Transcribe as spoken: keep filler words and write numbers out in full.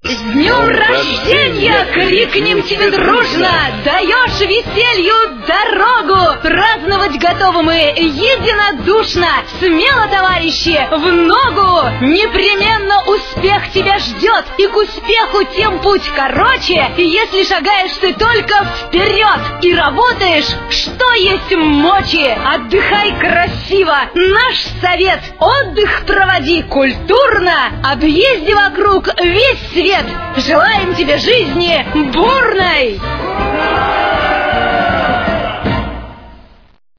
С днем рождения! Крикнем тебе дружно! Даешь веселью дорогу! Праздновать готовы мы единодушно! Смело, товарищи, в ногу! Непременно успех тебя ждет! И к успеху тем путь короче, если шагаешь ты только вперед и работаешь, что есть мочи! Отдыхай красиво! Наш совет! Отдых проводи культурно! Объезди вокруг весь свет! Желаем тебе жизни бурной!